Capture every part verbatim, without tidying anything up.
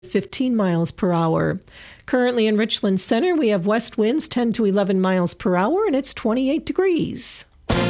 fifteen miles per hour. Currently in Richland Center, we have west winds ten to eleven miles per hour, and it's twenty-eight degrees.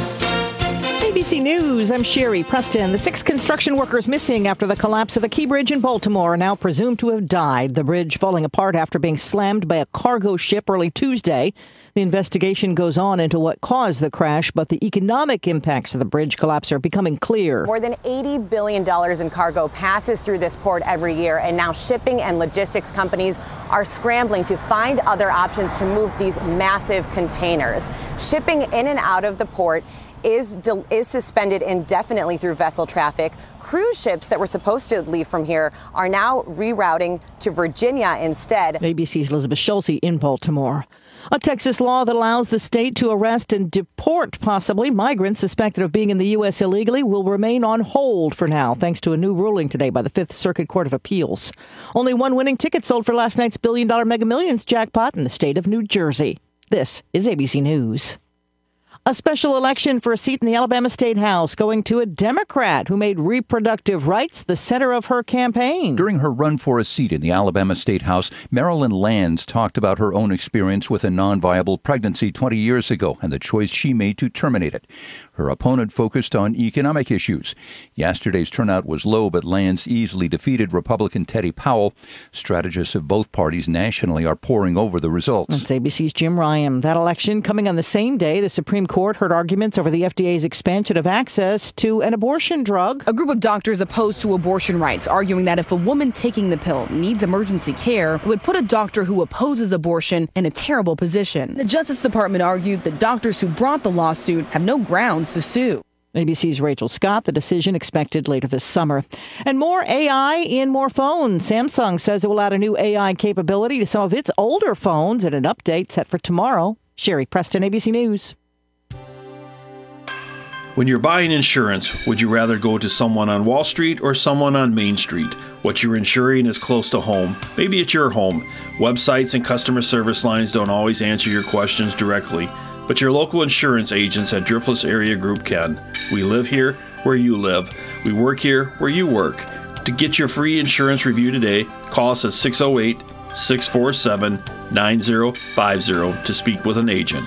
A B C News, I'm Sherry Preston. The six construction workers missing after the collapse of the Key Bridge in Baltimore are now presumed to have died. The bridge falling apart after being slammed by a cargo ship early Tuesday. The investigation goes on into what caused the crash, but the economic impacts of the bridge collapse are becoming clear. More than eighty billion dollars in cargo passes through this port every year, and now shipping and logistics companies are scrambling to find other options to move these massive containers. Shipping in and out of the port is is suspended indefinitely through vessel traffic. Cruise ships that were supposed to leave from here are now rerouting to Virginia instead. A B C's Elizabeth Schulze in Baltimore. A Texas law that allows the state to arrest and deport possibly migrants suspected of being in the U S illegally will remain on hold for now, thanks to a new ruling today by the Fifth Circuit Court of Appeals. Only one winning ticket sold for last night's billion-dollar Mega Millions jackpot in the state of New Jersey. This is A B C News. A special election for a seat in the Alabama State House going to a Democrat who made reproductive rights the center of her campaign. During her run for a seat in the Alabama State House, Marilyn Lands talked about her own experience with a non-viable pregnancy twenty years ago and the choice she made to terminate it. Her opponent focused on economic issues. Yesterday's turnout was low, but Lands easily defeated Republican Teddy Powell. Strategists of both parties nationally are poring over the results. That's A B C's Jim Ryan. That election coming on the same day the Supreme Court heard arguments over the F D A's expansion of access to an abortion drug. A group of doctors opposed to abortion rights, arguing that if a woman taking the pill needs emergency care, it would put a doctor who opposes abortion in a terrible position. The Justice Department argued that doctors who brought the lawsuit have no grounds to sue. A B C's Rachel Scott, the decision expected later this summer. And more A I in more phones. Samsung says it will add a new A I capability to some of its older phones in an update set for tomorrow. Sherry Preston, A B C News. When you're buying insurance, would you rather go to someone on Wall Street or someone on Main Street? What you're insuring is close to home. Maybe it's your home. Websites and customer service lines don't always answer your questions directly, but your local insurance agents at Driftless Area Group can. We live here where you live. We work here where you work. To get your free insurance review today, call us at six oh eight, six four seven, nine oh five oh to speak with an agent.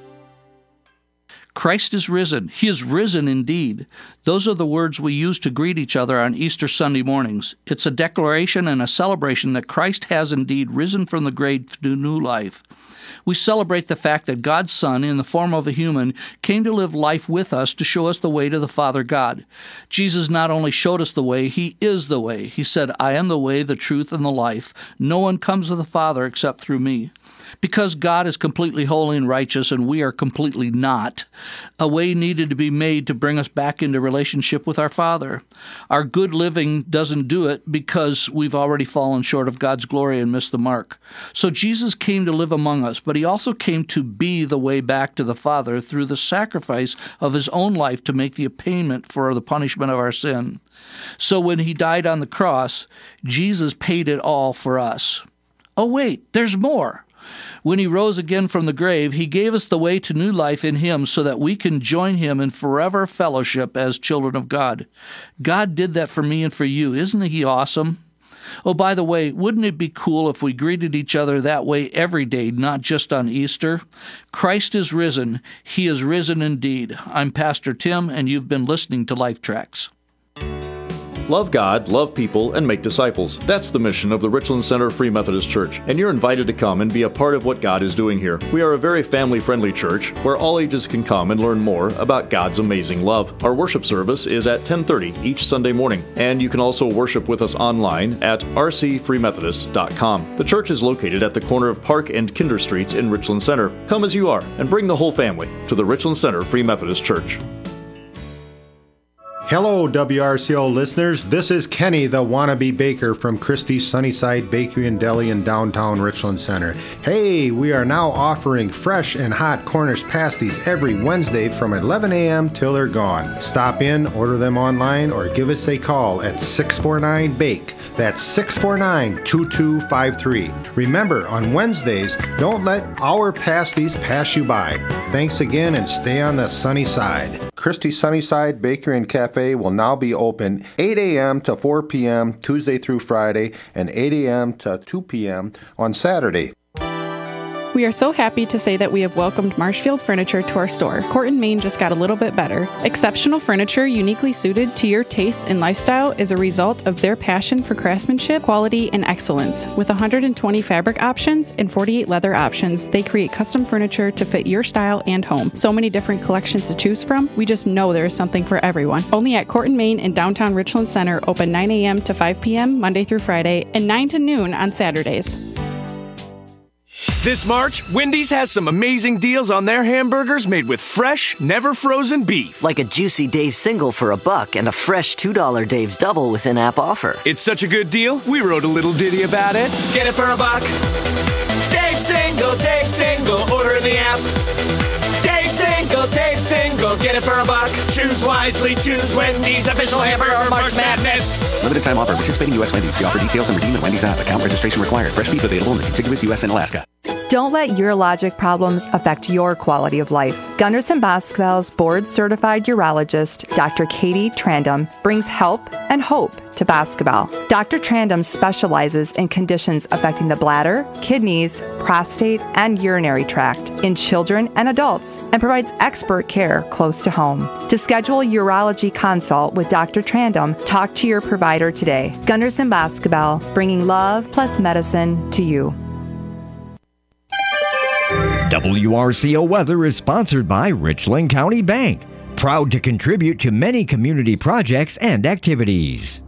Christ is risen. He is risen indeed. Those are the words we use to greet each other on Easter Sunday mornings. It's a declaration and a celebration that Christ has indeed risen from the grave to new life. We celebrate the fact that God's Son, in the form of a human, came to live life with us to show us the way to the Father God. Jesus not only showed us the way, he is the way. He said, I am the way, the truth, and the life. No one comes to the Father except through me. Because God is completely holy and righteous and we are completely not, a way needed to be made to bring us back into relationship with our Father. Our good living doesn't do it because we've already fallen short of God's glory and missed the mark. So Jesus came to live among us, but he also came to be the way back to the Father through the sacrifice of his own life to make the payment for the punishment of our sin. So when he died on the cross, Jesus paid it all for us. Oh, wait, there's more. When he rose again from the grave, he gave us the way to new life in him so that we can join him in forever fellowship as children of God. God did that for me and for you. Isn't he awesome? Oh, by the way, wouldn't it be cool if we greeted each other that way every day, not just on Easter? Christ is risen. He is risen indeed. I'm Pastor Tim, and you've been listening to Life Tracks. Love God, love people, and make disciples. That's the mission of the Richland Center Free Methodist Church, and you're invited to come and be a part of what God is doing here. We are a very family-friendly church where all ages can come and learn more about God's amazing love. Our worship service is at ten thirty each Sunday morning, and you can also worship with us online at r c free methodist dot com. The church is located at the corner of Park and Kinder Streets in Richland Center. Come as you are and bring the whole family to the Richland Center Free Methodist Church. Hello, W R C O listeners. This is Kenny, the wannabe baker from Christie's Sunnyside Bakery and Deli in downtown Richland Center. Hey, we are now offering fresh and hot Cornish pasties every Wednesday from eleven a.m. till they're gone. Stop in, order them online, or give us a call at six four nine, B A K E. That's six four nine, two two five three. Remember, on Wednesdays, don't let our pasties pass you by. Thanks again and stay on the sunny side. Christie's Sunnyside Bakery and Cafe will now be open eight a.m. to four p.m. Tuesday through Friday and eight a.m. to two p.m. on Saturday. We are so happy to say that we have welcomed Marshfield Furniture to our store. Corton, Maine just got a little bit better. Exceptional furniture uniquely suited to your taste and lifestyle is a result of their passion for craftsmanship, quality, and excellence. With one hundred twenty fabric options and forty-eight leather options, they create custom furniture to fit your style and home. So many different collections to choose from, we just know there is something for everyone. Only at Corton, Maine in downtown Richland Center, open nine a.m. to five p.m. Monday through Friday and nine to noon on Saturdays. This March, Wendy's has some amazing deals on their hamburgers made with fresh, never frozen beef. Like a juicy Dave's single for a buck and a fresh two dollar Dave's double with in-app offer. It's such a good deal, we wrote a little ditty about it. Get it for a buck. Dave's single, Dave's single, order in the app. Dave's single, Dave's single, get it for a buck. Choose wisely, choose Wendy's official hamburger March Madness. Limited time offer, participating U S Wendy's. See offer details and redeem at Wendy's app. Account registration required. Fresh beef available in the contiguous U S and Alaska. Don't let urologic problems affect your quality of life. Gunderson Basketball's board-certified urologist, Doctor Katie Trandum, brings help and hope to basketball. Doctor Trandum specializes in conditions affecting the bladder, kidneys, prostate, and urinary tract in children and adults, and provides expert care close to home. To schedule a urology consult with Doctor Trandum, talk to your provider today. Gunderson Basketball, bringing love plus medicine to you. W R C O Weather is sponsored by Richland County Bank, proud to contribute to many community projects and activities.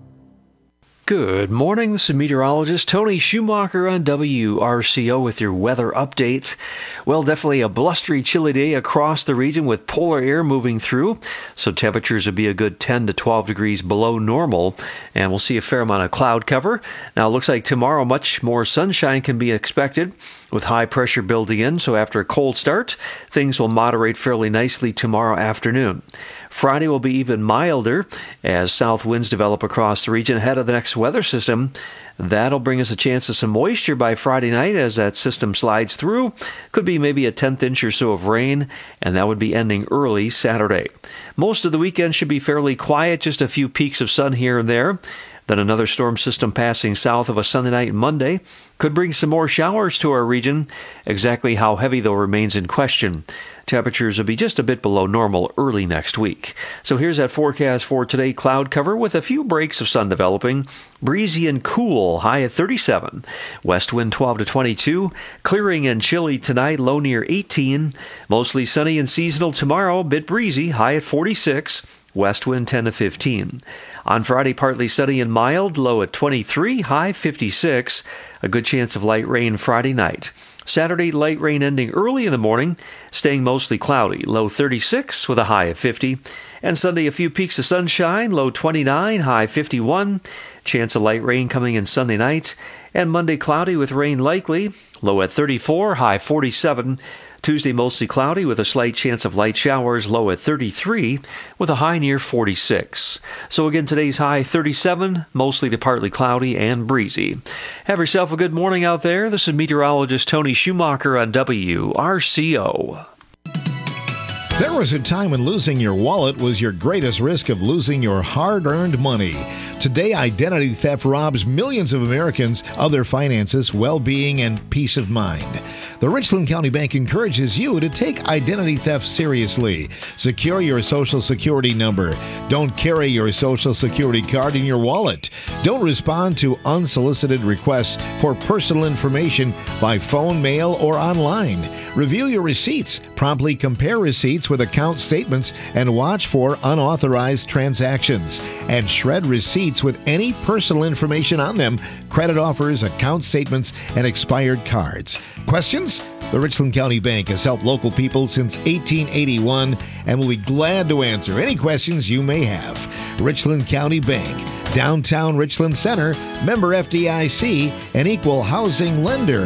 Good morning, this is meteorologist Tony Schumacher on W R C O with your weather updates. Well, definitely a blustery, chilly day across the region with polar air moving through, so temperatures will be a good ten to twelve degrees below normal, and we'll see a fair amount of cloud cover. Now, it looks like tomorrow much more sunshine can be expected with high pressure building in, so after a cold start, things will moderate fairly nicely tomorrow afternoon. Friday will be even milder as south winds develop across the region ahead of the next weather system. That'll bring us a chance of some moisture by Friday night as that system slides through. Could be maybe a tenth inch or so of rain, and that would be ending early Saturday. Most of the weekend should be fairly quiet, just a few peaks of sun here and there. Then another storm system passing south of us Sunday night and Monday could bring some more showers to our region. Exactly how heavy, though, remains in question. Temperatures will be just a bit below normal early next week. So here's that forecast for today. Cloud cover with a few breaks of sun developing. Breezy and cool, high at thirty-seven. West wind twelve to twenty-two. Clearing and chilly tonight, low near eighteen. Mostly sunny and seasonal tomorrow, bit breezy, high at forty-six. West wind ten to fifteen. On Friday, partly sunny and mild, low at twenty-three, high fifty-six. A good chance of light rain Friday night. Saturday, light rain ending early in the morning, staying mostly cloudy, low thirty-six with a high of fifty. And Sunday, a few peaks of sunshine, low twenty-nine, high fifty-one. Chance of light rain coming in Sunday night. And Monday, cloudy with rain likely, low at thirty-four, high forty-seven. Tuesday, mostly cloudy with a slight chance of light showers, low at thirty-three, with a high near forty-six. So again, today's high thirty-seven, mostly to partly cloudy and breezy. Have yourself a good morning out there. This is meteorologist Tony Schumacher on W R C O. There was a time when losing your wallet was your greatest risk of losing your hard-earned money. Today, identity theft robs millions of Americans of their finances, well-being, and peace of mind. The Richland County Bank encourages you to take identity theft seriously. Secure your Social Security number. Don't carry your Social Security card in your wallet. Don't respond to unsolicited requests for personal information by phone, mail, or online. Review your receipts. Promptly compare receipts with account statements and watch for unauthorized transactions. And shred receipts with any personal information on them, credit offers, account statements, and expired cards. Questions? The Richland County Bank has helped local people since eighteen eighty-one and will be glad to answer any questions you may have. Richland County Bank, downtown Richland Center, member F D I C, an equal housing lender.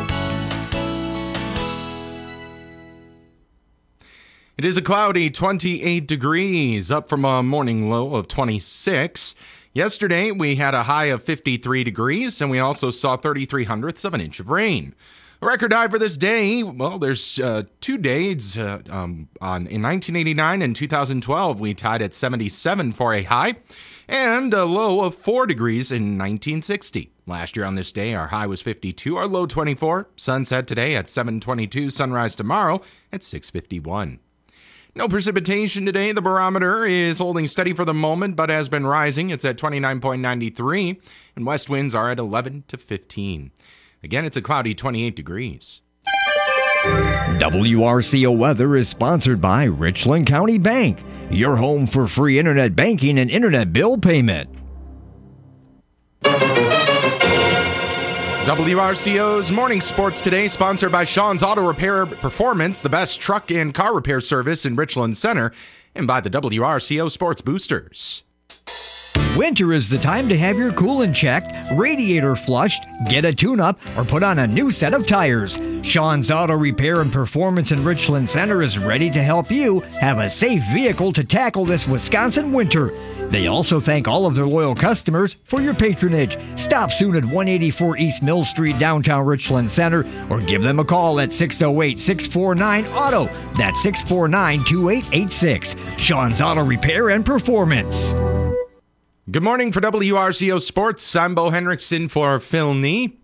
It is a cloudy twenty-eight degrees, up from a morning low of twenty-six. Yesterday, we had a high of fifty-three degrees, and we also saw thirty-three hundredths of an inch of rain. A record high for this day, well, there's uh, two days. Uh, um, on in nineteen eighty-nine and two thousand twelve, we tied at seventy-seven for a high, and a low of four degrees in nineteen sixty. Last year on this day, our high was fifty-two, our low twenty-four. Sunset today at seven twenty-two, sunrise tomorrow at six fifty-one. No precipitation today. The barometer is holding steady for the moment, but has been rising. It's at twenty-nine point nine three, and west winds are at eleven to fifteen. Again, it's a cloudy twenty-eight degrees. W R C O weather is sponsored by Richland County Bank, your home for free internet banking and internet bill payment. W R C O's Morning Sports today, sponsored by Sean's Auto Repair Performance, the best truck and car repair service in Richland Center, and by the W R C O Sports Boosters. Winter is the time to have your coolant checked, radiator flushed, get a tune-up, or put on a new set of tires. Sean's Auto Repair and Performance in Richland Center is ready to help you have a safe vehicle to tackle this Wisconsin winter. They also thank all of their loyal customers for your patronage. Stop soon at one eighty-four East Mill Street, downtown Richland Center, or give them a call at six oh eight, six four nine, auto. That's six four nine, two eight eight six. Sean's Auto Repair and Performance. Good morning for W R C O Sports. I'm Bo Henriksen for Phil Nee.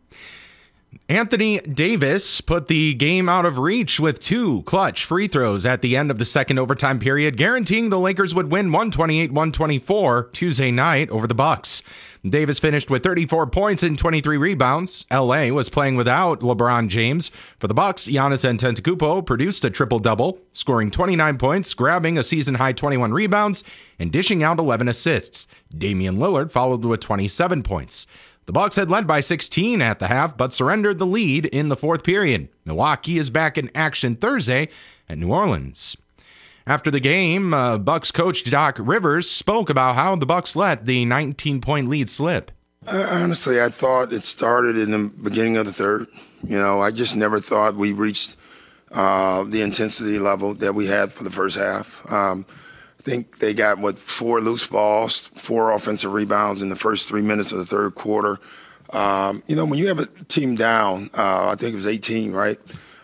Anthony Davis put the game out of reach with two clutch free throws at the end of the second overtime period, guaranteeing the Lakers would win one twenty-eight to one twenty-four Tuesday night over the Bucks. Davis finished with thirty-four points and twenty-three rebounds. L A was playing without LeBron James. For the Bucks, Giannis Antetokounmpo produced a triple-double, scoring twenty-nine points, grabbing a season-high twenty-one rebounds, and dishing out eleven assists. Damian Lillard followed with twenty-seven points. The Bucks had led by sixteen at the half, but surrendered the lead in the fourth period. Milwaukee is back in action Thursday at New Orleans. After the game, uh, Bucks coach Doc Rivers spoke about how the Bucks let the nineteen-point lead slip. Uh, honestly, I thought it started in the beginning of the third. You know, I just never thought we reached uh, the intensity level that we had for the first half. Um, I think they got, what, four loose balls, four offensive rebounds in the first three minutes of the third quarter. Um, you know, when you have a team down, uh, I think it was eighteen, right?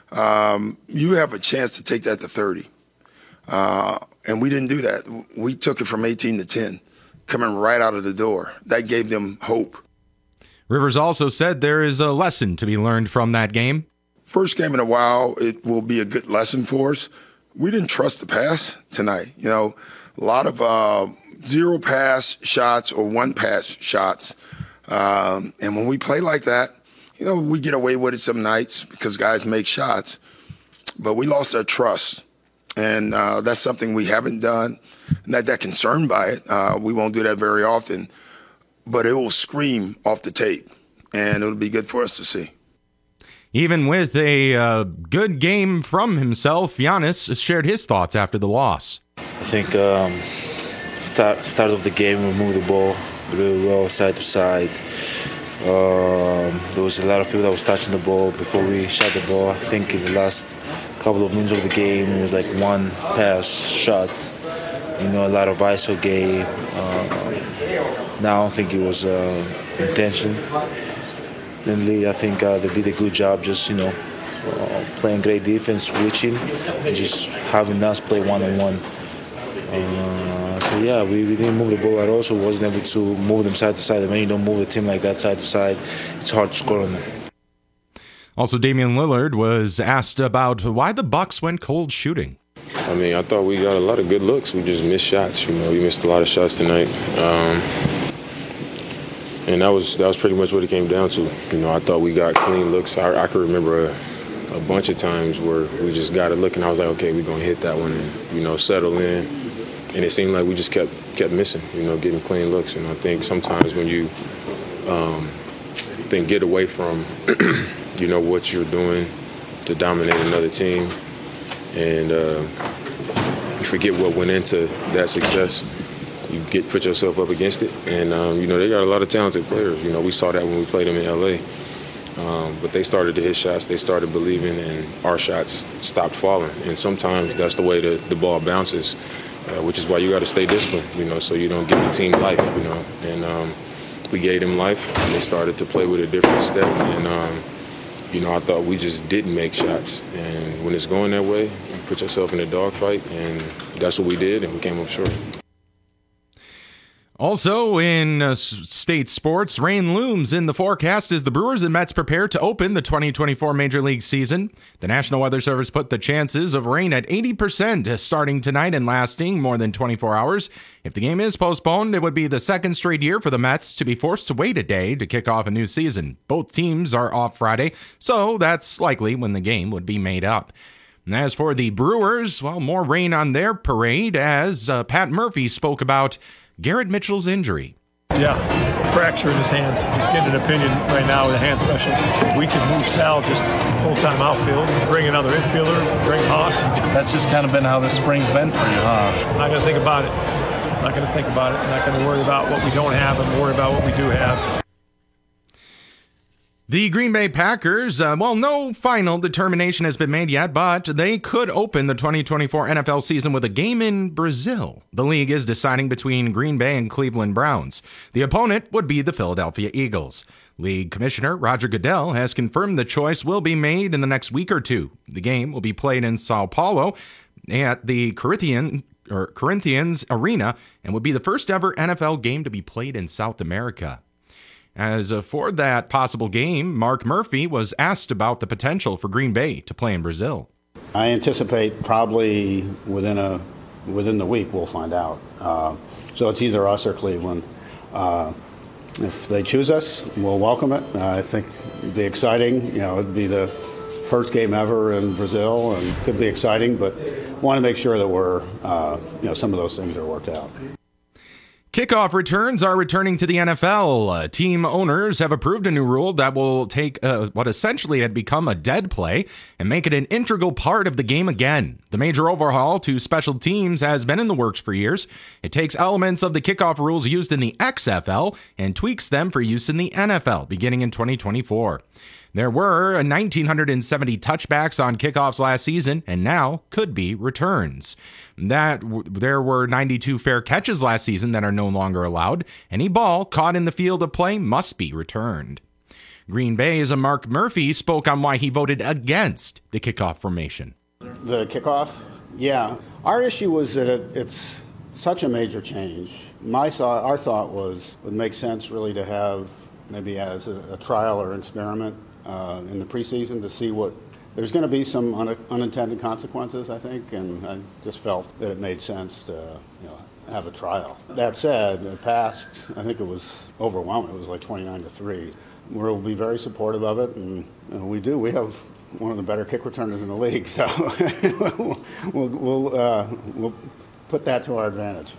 Um, you have a chance to take that to thirty. Uh, and we didn't do that. We took it from eighteen to ten, coming right out of the door. That gave them hope. Rivers also said there is a lesson to be learned from that game. First game in a while, it will be a good lesson for us. We didn't trust the pass tonight. You know, a lot of uh, zero pass shots or one pass shots. Um, and when we play like that, you know, we get away with it some nights because guys make shots. But we lost our trust. And uh, that's something we haven't done. Not that concerned by it. Uh, we won't do that very often. But it will scream off the tape, and it'll be good for us to see. Even with a uh, good game from himself, Giannis shared his thoughts after the loss. I think um, start start of the game, we moved the ball really well, side to side. Um, there was a lot of people that was touching the ball before we shot the ball. I think in the last couple of minutes of the game, it was like one pass shot. You know, a lot of I S O game. Uh, now I don't think it was uh, intention. Lindley, I think uh, they did a good job just, you know, uh, playing great defense, switching, and just having us play one-on-one. Uh, so, yeah, we, we didn't move the ball at all, so wasn't able to move them side to side. And when you don't move a team like that side to side, it's hard to score on them. Also, Damian Lillard was asked about why the Bucks went cold shooting. I mean, I thought we got a lot of good looks. We just missed shots. You know, we missed a lot of shots tonight. Um, And that was that was pretty much what it came down to. You know, I thought we got clean looks. I, I could remember a, a bunch of times where we just got a look, and I was like, okay, we're going to hit that one and, you know, settle in. And it seemed like we just kept kept missing, you know, getting clean looks. And I think sometimes when you um, think get away from, you know, what you're doing to dominate another team, and uh, you forget what went into that success. You get put yourself up against it, and um, you know they got a lot of talented players. You know we saw that when we played them in L A. Um, but they started to hit shots, they started believing, and our shots stopped falling. And sometimes that's the way the, the ball bounces. uh, which is why you got to stay disciplined, you know, so you don't give the team life, you know. And um, we gave them life, and they started to play with a different step. And, um, you know, I thought we just didn't make shots. And when it's going that way, you put yourself in a dogfight, and that's what we did, and we came up short. Also in uh, state sports, rain looms in the forecast as the Brewers and Mets prepare to open the twenty twenty-four Major League season. The National Weather Service put the chances of rain at eighty percent starting tonight and lasting more than twenty-four hours. If the game is postponed, it would be the second straight year for the Mets to be forced to wait a day to kick off a new season. Both teams are off Friday, so that's likely when the game would be made up. And as for the Brewers, well, more rain on their parade as uh, Pat Murphy spoke about Garrett Mitchell's injury. Yeah, fracture in his hand. He's getting an opinion right now with a hand specialist. We can move Sal just full-time outfield, bring another infielder, bring Haas. That's just kind of been how this spring's been for you, huh? I'm not going to think about it. I'm not going to think about it. I'm not going to worry about what we don't have. I'm worried about what we do have. The Green Bay Packers, uh, well, no final determination has been made yet, but they could open the twenty twenty-four N F L season with a game in Brazil. The league is deciding between Green Bay and Cleveland Browns. The opponent would be the Philadelphia Eagles. League Commissioner Roger Goodell has confirmed the choice will be made in the next week or two. The game will be played in Sao Paulo at the Corinthian, or Corinthians Arena and would be the first ever N F L game to be played in South America. As for that possible game, Mark Murphy was asked about the potential for Green Bay to play in Brazil. I anticipate probably within a within the week we'll find out. Uh, so it's either us or Cleveland. Uh, if they choose us, we'll welcome it. Uh, I think it'd be exciting. You know, it'd be the first game ever in Brazil, and could be exciting. But want to make sure that we're uh, you know some of those things are worked out. Kickoff returns are returning to the N F L. Uh, team owners have approved a new rule that will take uh, what essentially had become a dead play and make it an integral part of the game again. The major overhaul to special teams has been in the works for years. It takes elements of the kickoff rules used in the X F L and tweaks them for use in the N F L beginning in twenty twenty-four. There were one thousand nine hundred seventy touchbacks on kickoffs last season, and now could be returns. That there were ninety-two fair catches last season that are no longer allowed. Any ball caught in the field of play must be returned. Green Bay's Mark Murphy spoke on why he voted against the kickoff formation. The kickoff? Yeah. Our issue was that it, it's such a major change. My thought, our thought was it would make sense really to have maybe as a, a trial or experiment uh, in the preseason to see what. There's going to be some un- unintended consequences, I think, and I just felt that it made sense to, you know, have a trial. That said, it passed. I think it was overwhelming. It was like twenty-nine to three. We'll be very supportive of it, and you know, we do. We have one of the better kick returners in the league, so we'll we'll, uh, we'll put that to our advantage.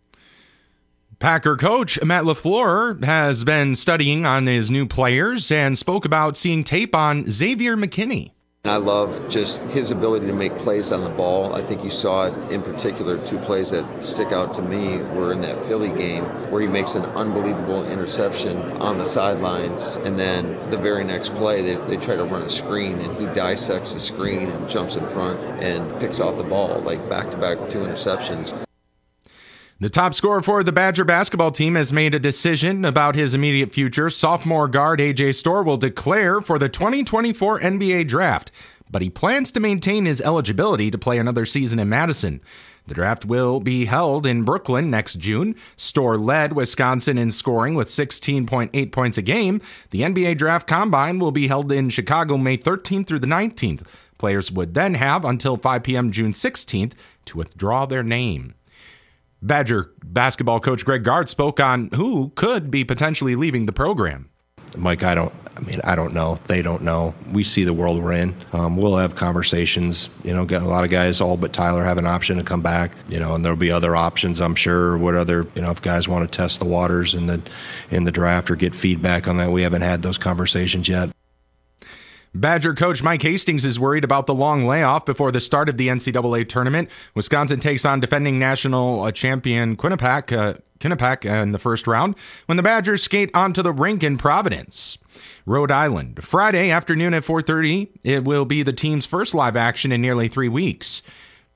Packer coach Matt LaFleur has been studying on his new players and spoke about seeing tape on Xavier McKinney. I love just his ability to make plays on the ball. I think you saw it in particular. Two plays that stick out to me were in that Philly game where he makes an unbelievable interception on the sidelines, and then the very next play they, they try to run a screen and he dissects the screen and jumps in front and picks off the ball, like back-to-back two interceptions. The top scorer for the Badger basketball team has made a decision about his immediate future. Sophomore guard A J Storr will declare for the twenty twenty-four N B A draft, but he plans to maintain his eligibility to play another season in Madison. The draft will be held in Brooklyn next June. Storr led Wisconsin in scoring with sixteen point eight points a game. The N B A Draft Combine will be held in Chicago May thirteenth through the nineteenth. Players would then have until five p.m. June sixteenth to withdraw their name. Badger basketball coach Greg Gard spoke on who could be potentially leaving the program. Mike, I don't, I mean, I don't know. They don't know. We see the world we're in. Um, we'll have conversations. You know, got a lot of guys, all but Tyler, have an option to come back, you know, and there'll be other options, I'm sure. What other, you know, if guys want to test the waters in the, in the draft or get feedback on that, we haven't had those conversations yet. Badger coach Mike Hastings is worried about the long layoff before the start of the N C double A tournament. Wisconsin takes on defending national champion Quinnipiac, uh, Quinnipiac in the first round when the Badgers skate onto the rink in Providence, Rhode Island. Friday afternoon at four thirty, it will be the team's first live action in nearly three weeks.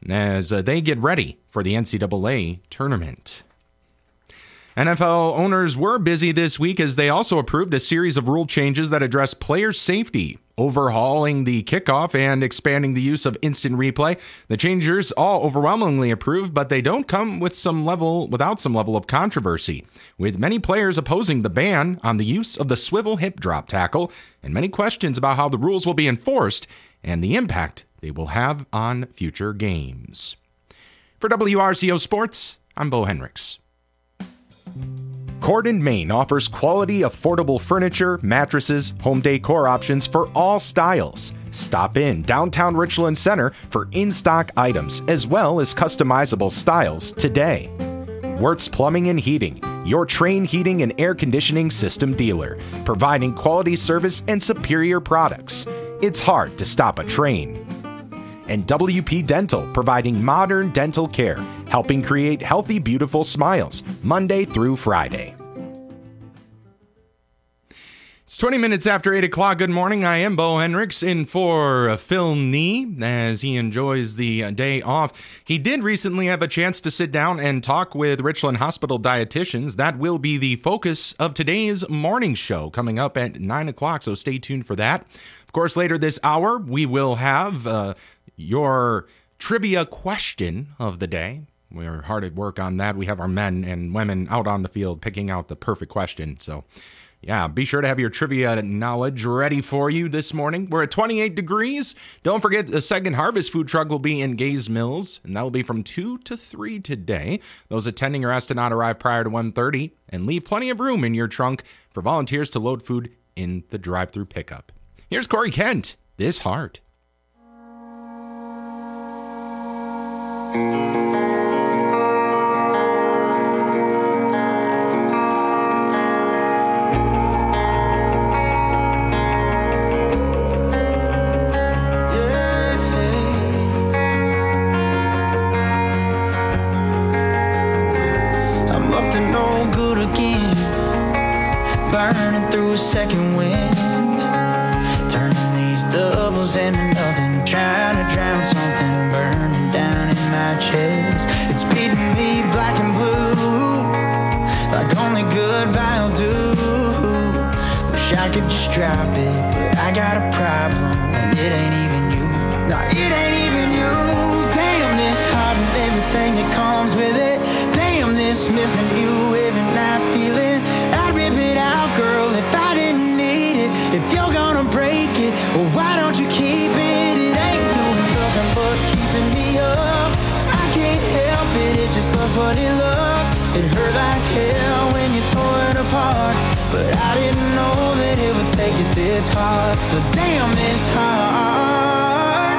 as uh, they get ready for the N C double A tournament. N F L owners were busy this week as they also approved a series of rule changes that address player safety, overhauling the kickoff and expanding the use of instant replay. The changes all overwhelmingly approved, but they don't come with some level without some level of controversy, with many players opposing the ban on the use of the swivel hip drop tackle and many questions about how the rules will be enforced and the impact they will have on future games. For W R C O Sports, I'm Bo Henricks. Corden, Maine offers quality, affordable furniture, mattresses, home decor options for all styles. Stop in downtown Richland Center for in-stock items as well as customizable styles today. Wirtz Plumbing and Heating, your Trane heating and air conditioning system dealer, providing quality service and superior products. It's hard to stop a Trane. And W P Dental, providing modern dental care, helping create healthy, beautiful smiles, Monday through Friday. It's twenty minutes after eight o'clock. Good morning. I am Bo Henricks in for Phil Nee as he enjoys the day off. He did recently have a chance to sit down and talk with Richland Hospital dietitians. That will be the focus of today's morning show coming up at nine o'clock, so stay tuned for that. Of course, later this hour, we will have uh, your trivia question of the day. We're hard at work on that. We have our men and women out on the field picking out the perfect question. So, yeah, be sure to have your trivia knowledge ready for you this morning. We're at twenty-eight degrees. Don't forget the Second Harvest food truck will be in Gays Mills, and that will be from two to three today. Those attending are asked to not arrive prior to one thirty and leave plenty of room in your trunk for volunteers to load food in the drive-through pickup. Here's Corey Kent, This Heart. I'm up to no good again, burning through a second wind, turning these doubles into nothing, trying to drown something burning down in my chest. It's beating me black and blue, like only goodbye will do. Wish I could just drop it, but I got a problem, and it ain't even you. No, it ain't even you. Damn, this heart and everything that comes with it. Damn, this missing you every night feeling. I'd rip it out, girl, if I didn't need it. If you're gonna break it, well, why don't you keep it? It ain't doing nothing but keeping me up. I can't help it, it just loves what it loves. It hurt like hell when you tore it apart, but I didn't know that it would take it this hard. But damn, it's hard.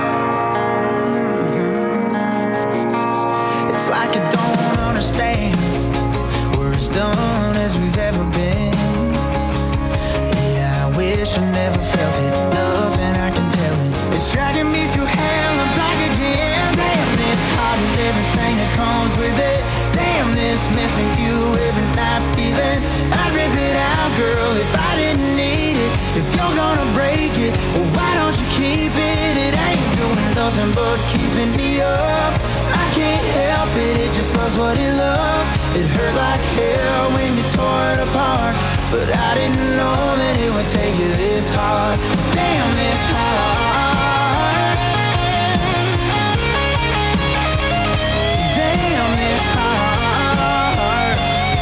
Mm-hmm. It's like I don't understand. We're as done as we've ever been. Yeah, I wish I never felt it. Nothing I can tell it. It's dragging me through hell and back again. Damn, this heart and everything that comes with it. Damn, this missing you every night feeling. I'd rip it out, girl, if I didn't need it. If you're gonna break it, well, why don't you keep it? It ain't doing nothing but keeping me up. I can't help it, it just loves what it loves. It hurt like hell when you tore it apart, but I didn't know that it would take you this hard. Damn, this hard. Damn, this hard.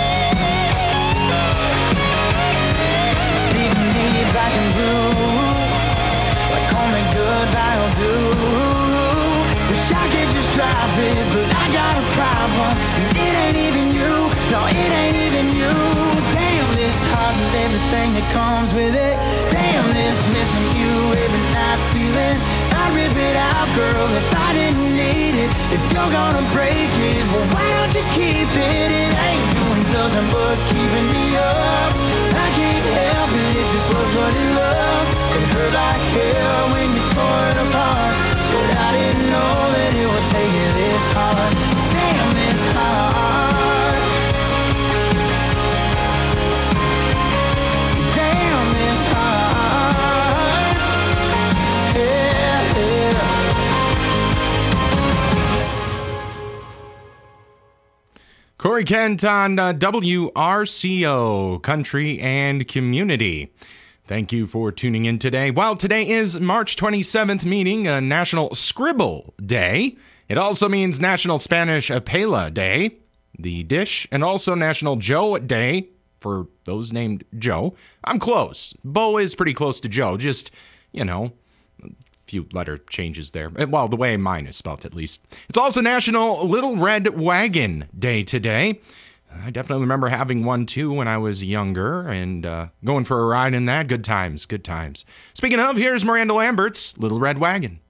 It's beating me black and blue, like only goodbye will do. Wish I could just drop it, but I got a problem, and it ain't even you. No, it ain't even you. Damn, this heart and everything that comes with it. Damn, this missing you every night feeling. I'd rip it out, girl, if I didn't need it. If you're gonna break it, well, why don't you keep it? It ain't doing nothing but keeping me up. I can't help it, it just loves what it loves. It hurt like hell when you tore it apart, but I didn't know that it would take you this hard. Damn, this hard. Damn, this hard. Yeah, yeah. Corey Kent on uh, W R C O, Country and Community. Thank you for tuning in today. Well, today is March twenty-seventh, meaning a National Scribble Day. It also means National Spanish Paella Day, the dish, and also National Joe Day for those named Joe. I'm close. Bo is pretty close to Joe, just, you know, a few letter changes there. Well, the way mine is spelled, at least. It's also National Little Red Wagon Day today. I definitely remember having one, too, when I was younger, and uh, going for a ride in that. Good times, good times. Speaking of, here's Miranda Lambert's Little Red Wagon.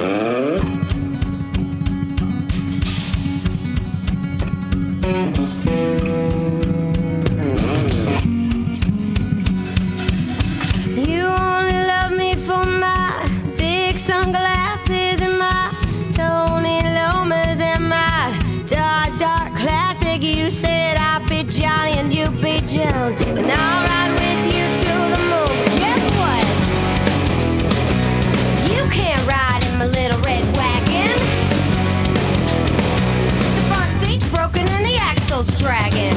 You only love me for my big sunglasses and my Tony Lomas and my Dodge Dart Classic. You said I'd be Johnny and you'd be Joan, and I'll ride with you to the moon. Guess what? You can't ride in my little red wagon. The front seat's broken and the axle's dragging.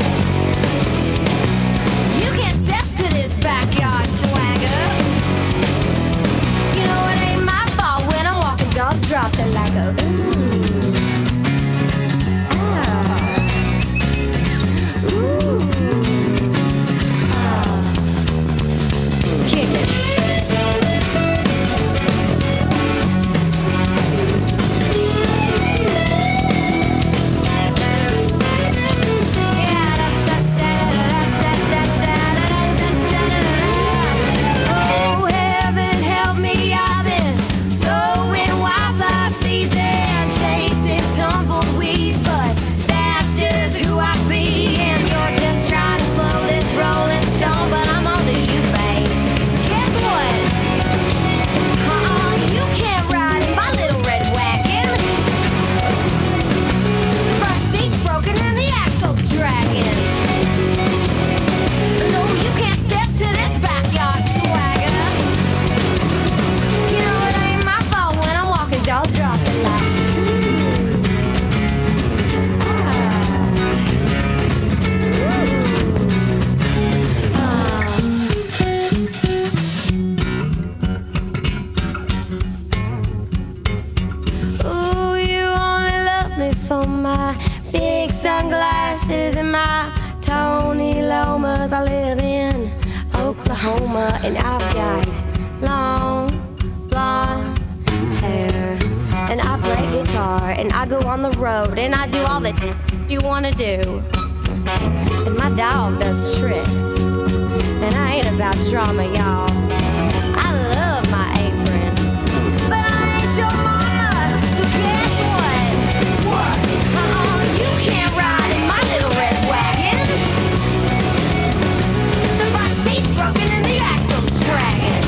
You can't step to this backyard swagger. You know it ain't my fault when I'm walking, dogs drop the like a ooh. Sunglasses and my Tony Lomas. I live in Oklahoma and I've got long blonde hair, and I play guitar and I go on the road and I do all the you wanna do, and my dog does tricks, and I ain't about drama, y'all. I love my apron, but I ain't your mama, so guess what? What? Uh-uh, you can't ride in my little red wagon. The front seat's broken and the axle's dragging.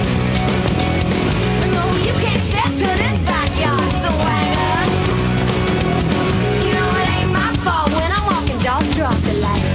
No, you can't step to this backyard swagger. You know it ain't my fault when I'm walking, jaws drop the light.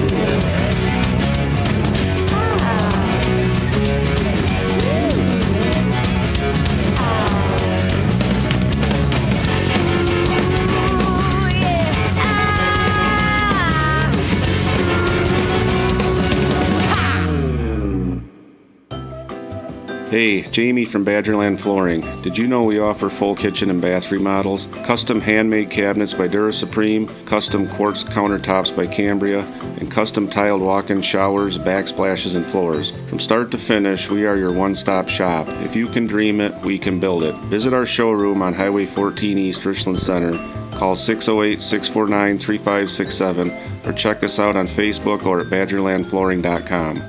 Hey, Jamie from Badgerland Flooring. Did you know we offer full kitchen and bath remodels, custom handmade cabinets by Dura Supreme, custom quartz countertops by Cambria, and custom tiled walk-in showers, backsplashes, and floors? From start to finish, we are your one-stop shop. If you can dream it, we can build it. Visit our showroom on Highway fourteen East, Richland Center. Call six oh eight, six four nine, three five six seven or check us out on Facebook or at badgerland flooring dot com.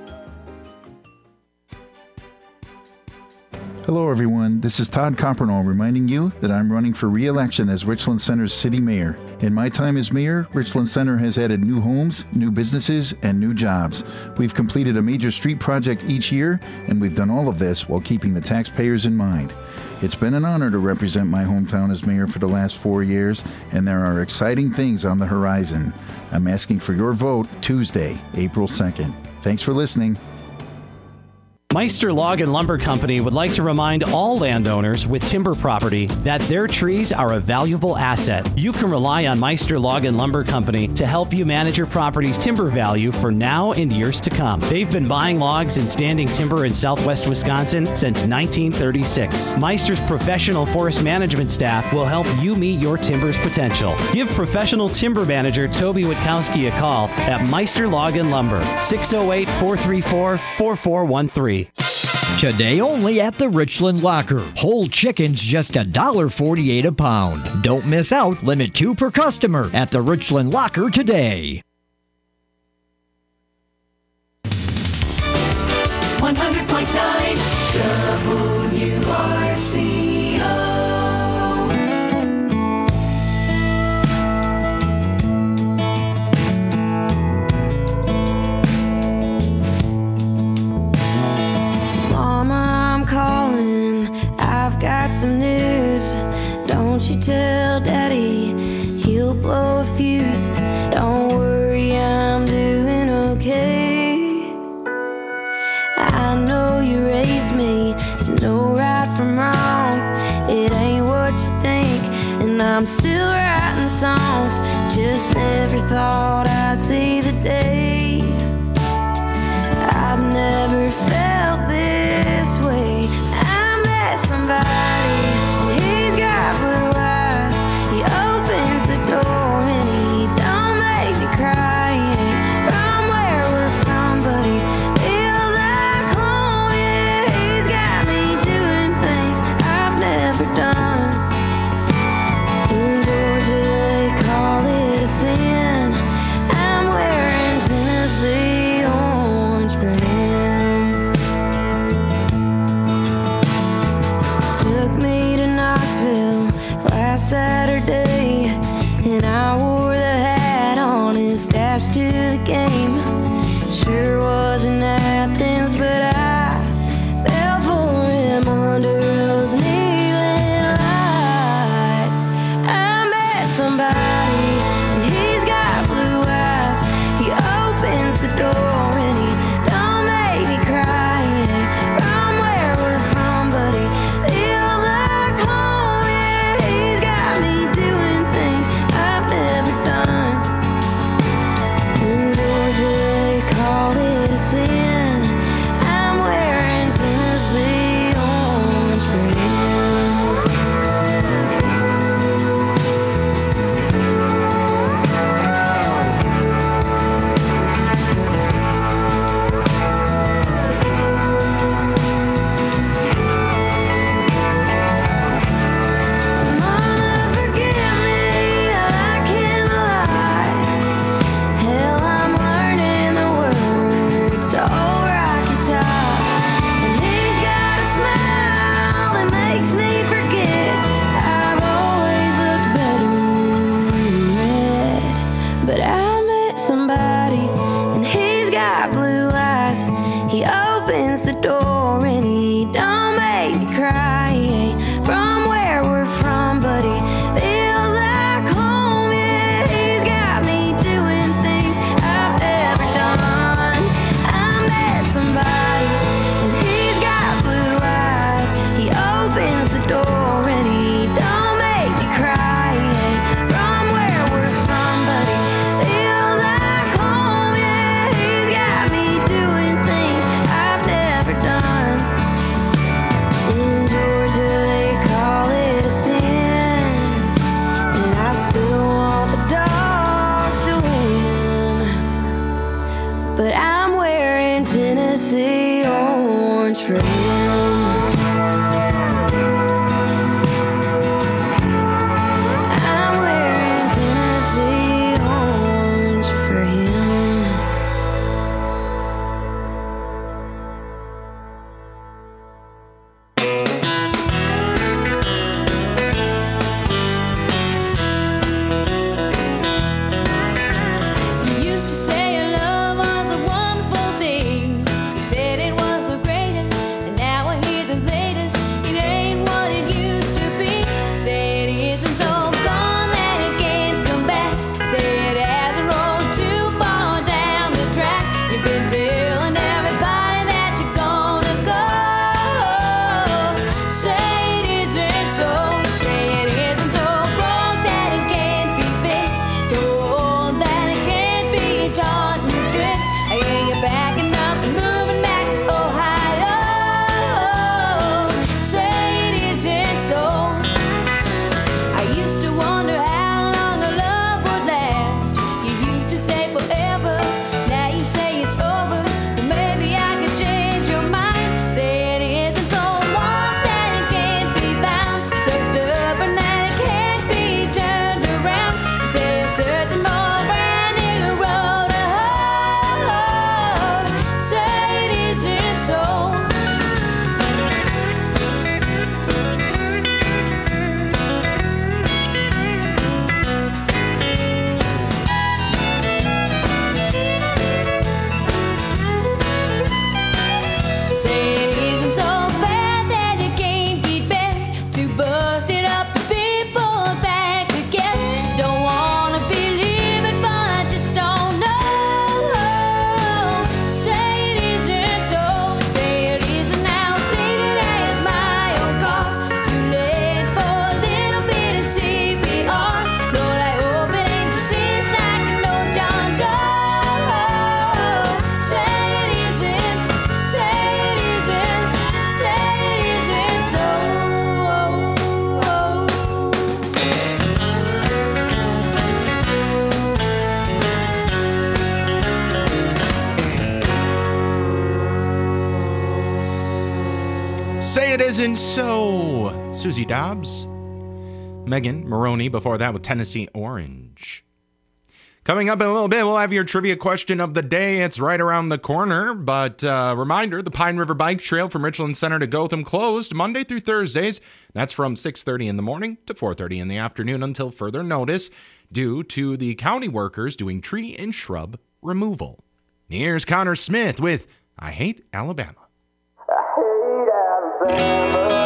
Hello everyone, this is Todd Coppernoll reminding you that I'm running for re-election as Richland Center's city mayor. In my time as mayor, Richland Center has added new homes, new businesses, and new jobs. We've completed a major street project each year, and we've done all of this while keeping the taxpayers in mind. It's been an honor to represent my hometown as mayor for the last four years, and there are exciting things on the horizon. I'm asking for your vote Tuesday, April second. Thanks for listening. Meister Log and Lumber Company would like to remind all landowners with timber property that their trees are a valuable asset. You can rely on Meister Log and Lumber Company to help you manage your property's timber value for now and years to come. They've been buying logs and standing timber in southwest Wisconsin since nineteen thirty-six. Meister's professional forest management staff will help you meet your timber's potential. Give professional timber manager Toby Witkowski a call at Meister Log and Lumber, six oh eight, four three four, four four one three. Today only at the Richland Locker. Whole chicken's just one dollar forty-eight a pound. Don't miss out. Limit two per customer at the Richland Locker today. one hundred point nine W R C O. I've got some news. Don't you tell Daddy, he'll blow a fuse. Don't worry, I'm doing okay. I know you raised me to know right from wrong. It ain't what you think, and I'm still writing songs. Just never thought I'd see the day. I've never felt this way. Somebody, and he's got blue eyes. He opens the door and he don't make me cry. He ain't from where we're from, but he feels like home. Yeah, he's got me doing things I've never done. In Georgia they call it a sin. I'm wearing Tennessee orange for him. Took me to Knoxville last Saturday, and I wore the hat on his dash to the game. Sure was in Athens, but I fell for him under those neon lights. I met somebody, and he's got blue eyes. He opens the door and he don't make me cry. He ain't from where we're from, but he sin. I'm wearing Tennessee orange for him. Mama, forgive me, I can't lie. Hell, I'm learning the words to old Rocky Top, and he's got a smile that makes me forget I've always looked better in red. But I met somebody, and he's got blue eyes. He opens the door and he don't make me cry. He ain't from where we're from, but he feels like home. Yeah, he's got me doing things I've never done. I met somebody, and he's got blue eyes. He opens the door and he don't make me cry. He ain't from where we're from, but he feels like home. Yeah, he's got me doing things I've never done. In Georgia they call it a sin, and I still want the dogs to win. But I'm wearing Tennessee orange for him. I'm wearing Tennessee orange for him. You used to say love was a wonderful thing. You said it was the greatest, and now Say It Isn't So, Susie Dobbs. Megan Maroney before that with Tennessee Orange. Coming up in a little bit, we'll have your trivia question of the day. It's right around the corner, but uh, reminder, the Pine River Bike Trail from Richland Center to Gotham closed Monday through Thursdays. That's from six thirty in the morning to four thirty in the afternoon until further notice due to the county workers doing tree and shrub removal. Here's Connor Smith with I Hate Alabama. I hate Alabama.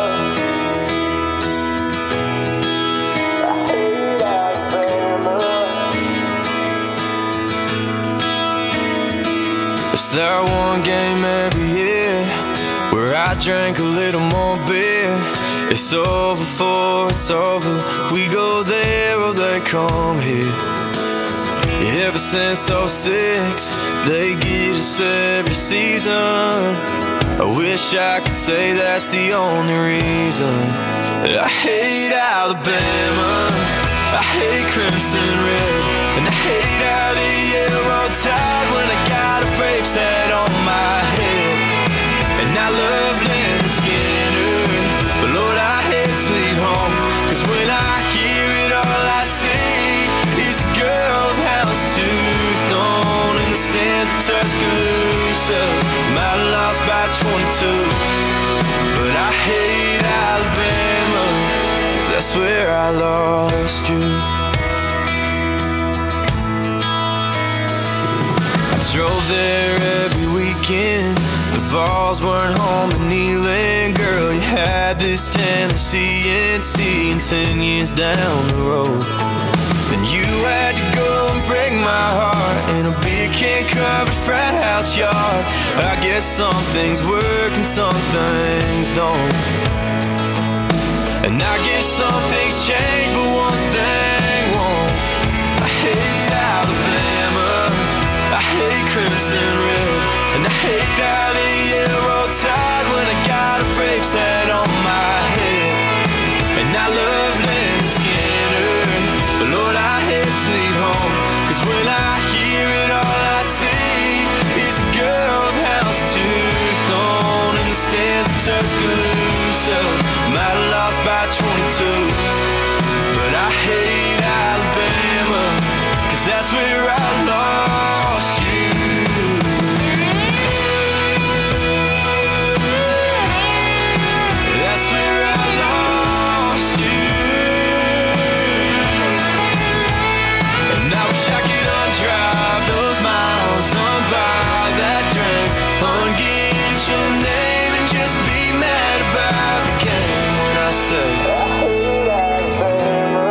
Is there one game every year where I drank a little more beer? It's over for it's over. We go there or they come here. Ever since oh six, they get us every season. I wish I could say that's the only reason. I hate Alabama, I hate crimson red, and I hate how the yellow tide when I got a Braves hat on my head. And I love Leonard Skinner, but Lord I hate Sweet Home, cause when I hear it all I see is a girl with houndstooth thrown in the stands of Tuscaloosa. Might have lost by twenty-two, but I hate Alabama, cause that's where I lost you. Drove there every weekend. The Vols weren't home and kneeling. Girl, you had this Tennessee and seeing ten years down the road. Then you had to go and break my heart in a big can-covered frat house yard. I guess some things work and some things don't. And I guess some things change, but one thing won't. I hate Alabama, I hate crimson red, and I hate how the yellow tide when I got a Braves hat on my head. And I love Leonard Skinner, but Lord I hate Sweet Home, cause when I hear it all I see is a girl with houndstooth thrown in the stands of Tuscaloosa. Might have lost by twenty-two, but I hate Alabama, cause that's where I lost you. That's where I lost you. And I wish I could undrive those miles, unbuy that drink, unget your name and just be mad about the game when I say I hate Alabama.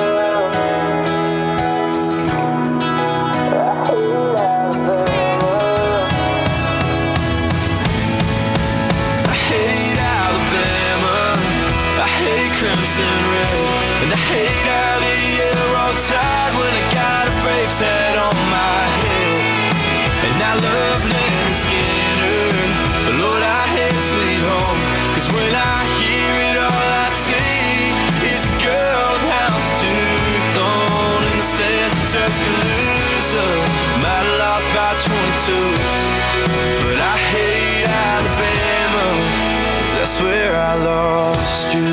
Crimson red, and I hate how the yellow tide when I got a Braves hat on my head. And I love Leonard Skinner, but Lord I hate Sweet Home, cause when I hear it all I see is a girl with houndstooth thrown in the stands of Tuscaloosa. Might have lost by twenty-two, but I hate Alabama, cause that's where I lost you.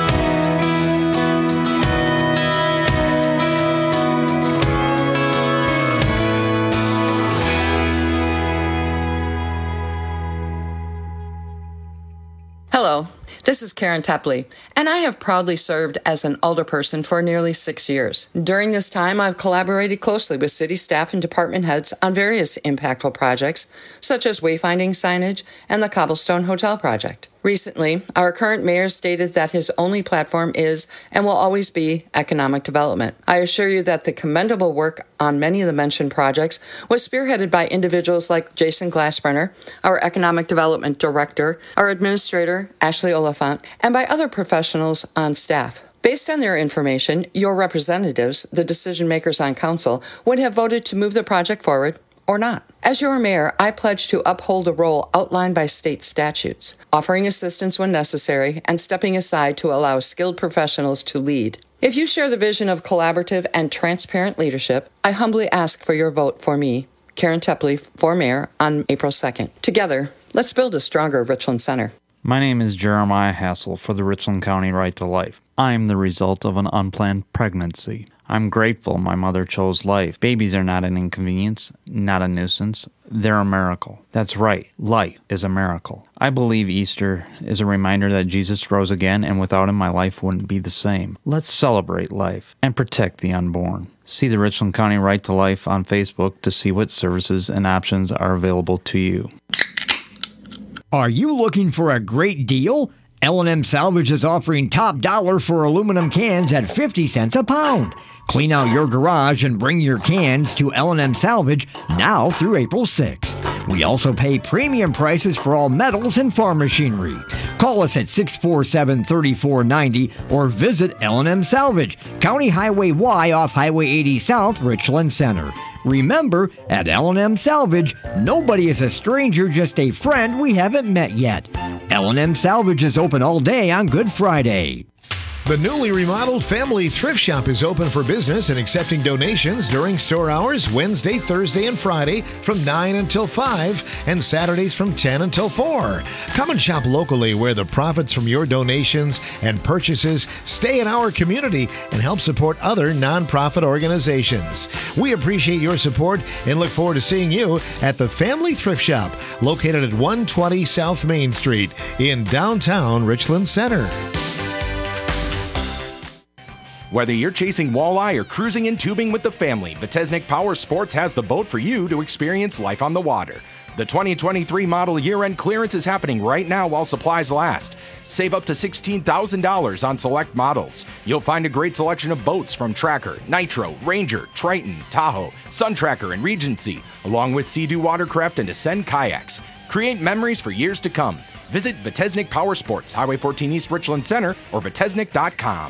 Hello, this is Karen Tepley, and I have proudly served as an alderperson for nearly six years. During this time, I've collaborated closely with city staff and department heads on various impactful projects, such as wayfinding signage and the Cobblestone Hotel project. Recently, our current mayor stated that his only platform is and will always be economic development. I assure you that the commendable work on many of the mentioned projects was spearheaded by individuals like Jason Glassbrenner, our economic development director, our administrator, Ashley Oliphant, and by other professionals on staff. Based on their information, your representatives, the decision makers on council, would have voted to move the project forward or not. As your mayor, I pledge to uphold the role outlined by state statutes, offering assistance when necessary and stepping aside to allow skilled professionals to lead. If you share the vision of collaborative and transparent leadership, I humbly ask for your vote for me, Karen Tepley, for mayor on April second. Together, let's build a stronger Richland Center. My name is Jeremiah Hassel for the Richland County Right to Life. I am the result of an unplanned pregnancy. I'm grateful my mother chose life. Babies are not an inconvenience, not a nuisance. They're a miracle. That's right, life is a miracle. I believe Easter is a reminder that Jesus rose again, and without him my life wouldn't be the same. Let's celebrate life and protect the unborn. See the Richland County Right to Life on Facebook to see what services and options are available to you. Are you looking for a great deal? L and M Salvage is offering top dollar for aluminum cans at fifty cents a pound. Clean out your garage and bring your cans to L and M Salvage now through April sixth. We also pay premium prices for all metals and farm machinery. Call us at six four seven, three four nine zero or visit L and M Salvage, County Highway Y off Highway eighty South, Richland Center. Remember, at L and M Salvage, nobody is a stranger, just a friend we haven't met yet. L and M Salvage is open all day on Good Friday. The newly remodeled Family Thrift Shop is open for business and accepting donations during store hours Wednesday, Thursday, and Friday from nine until five and Saturdays from ten until four. Come and shop locally where the profits from your donations and purchases stay in our community and help support other nonprofit organizations. We appreciate your support and look forward to seeing you at the Family Thrift Shop located at one twenty South Main Street in downtown Richland Center. Whether you're chasing walleye or cruising in tubing with the family, Vitesnik Power Sports has the boat for you to experience life on the water. The twenty twenty-three model year-end clearance is happening right now while supplies last. Save up to sixteen thousand dollars on select models. You'll find a great selection of boats from Tracker, Nitro, Ranger, Triton, Tahoe, Sun Tracker, and Regency, along with Sea-Doo watercraft and Ascend kayaks. Create memories for years to come. Visit Vitesnik Power Sports, Highway fourteen East Richland Center, or vitesnik dot com.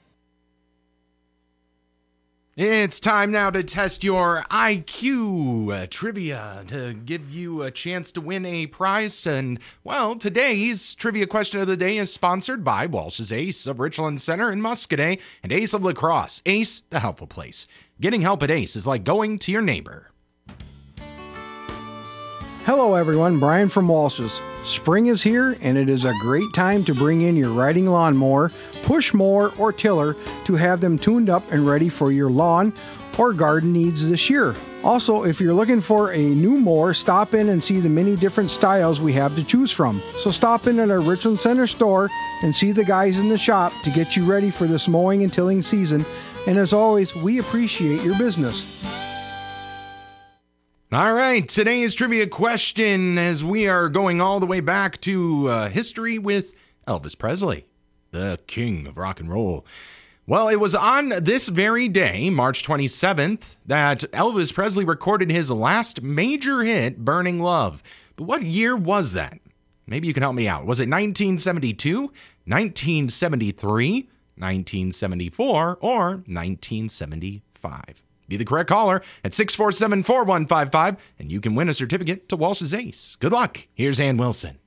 It's time now to test your I Q uh, trivia to give you a chance to win a prize. And, well, today's trivia question of the day is sponsored by Walsh's Ace of Richland Center in Muscadet and Ace of La Crosse. Ace, the helpful place. Getting help at Ace is like going to your neighbor. Hello, everyone. Brian from Walsh's. Spring is here, and it is a great time to bring in your riding lawnmower, push mower, or tiller to have them tuned up and ready for your lawn or garden needs this year. Also, if you're looking for a new mower, stop in and see the many different styles we have to choose from. So stop in at our Richland Center store and see the guys in the shop to get you ready for this mowing and tilling season. And as always, we appreciate your business. All right, today's trivia question, as we are going all the way back to uh, history with Elvis Presley, the king of rock and roll. Well, it was on this very day, March twenty-seventh, that Elvis Presley recorded his last major hit, Burning Love. But what year was that? Maybe you can help me out. Was it nineteen seventy-two, nineteen seventy-three, nineteen seventy-four, or nineteen seventy-five? Be the correct caller at six four seven, four one five five, and you can win a certificate to Walsh's Ace. Good luck. Here's Ann Wilson.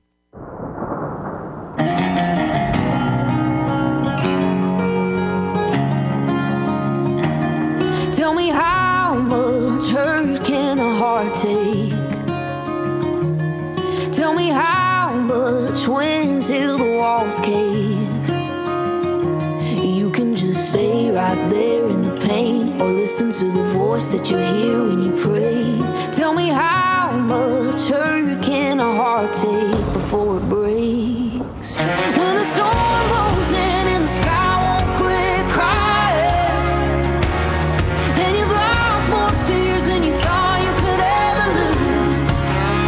Tell me how much hurt can a heart take? Tell me how much when till the walls cave. You can just stay right there in the pain, or listen to the voice that you hear when you pray. Tell me how much hurt can a heart take before it breaks? When the storm rolls in and the sky won't quit crying, and you've lost more tears than you thought you could ever lose.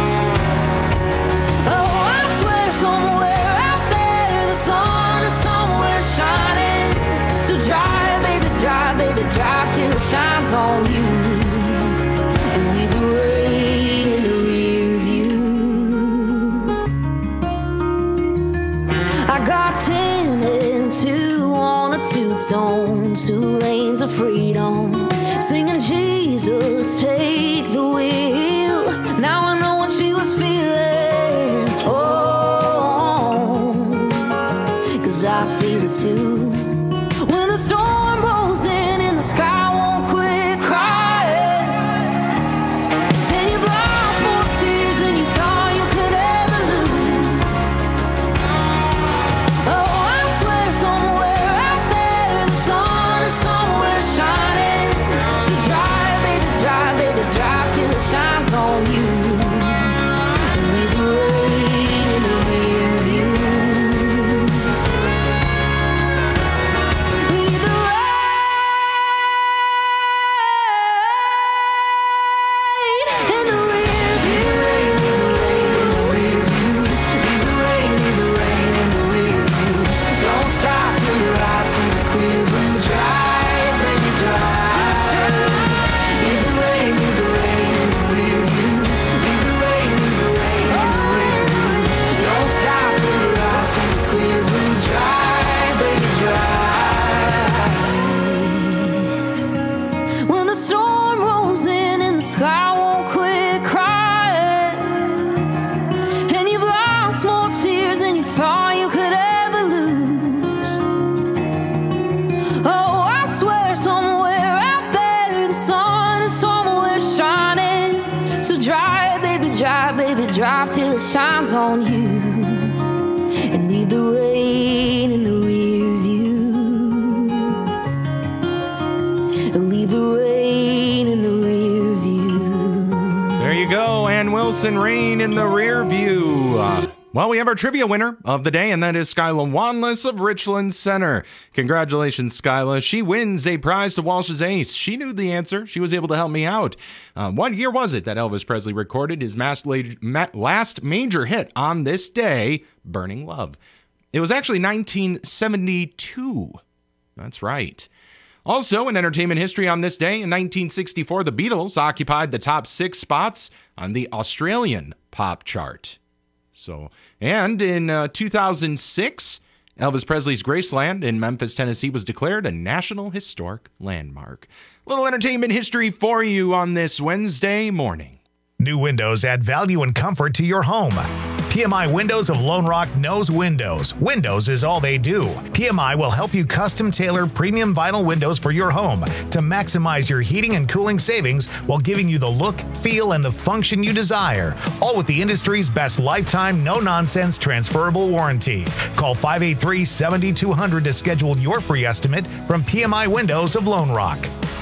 Oh, I swear somewhere out there the sun is somewhere shining. So drive, baby, drive, baby, drive till it shines on you, and leave the rain in the rear view. I got ten and two on a two-tone, two lanes of freedom, singing Jesus, take the wheel. Now I know what she was feeling, oh, 'cause I feel it too. When the storm rolls in and the sky won't quit crying, and you've lost more tears than you thought you could ever lose. and rain in the rear view. Uh, well, we have our trivia winner of the day, and that is Skyla Wanless of Richland Center. Congratulations, Skyla. She wins a prize to Walsh's Ace. She knew the answer. She was able to help me out. Uh, what year was it that Elvis Presley recorded his last major hit on this day, Burning Love? It was actually nineteen seventy-two. That's right. Also, in entertainment history on this day, in nineteen sixty-four, the Beatles occupied the top six spots on the Australian pop chart. So, and in uh, two thousand six, Elvis Presley's Graceland in Memphis, Tennessee was declared a National Historic Landmark. Little entertainment history for you on this Wednesday morning. New windows add value and comfort to your home. P M I Windows of Lone Rock knows windows. Windows is all they do. P M I will help you custom tailor premium vinyl windows for your home to maximize your heating and cooling savings while giving you the look, feel, and the function you desire. All with the industry's best lifetime, no-nonsense transferable warranty. Call five eight three, seven two zero zero to schedule your free estimate from P M I Windows of Lone Rock.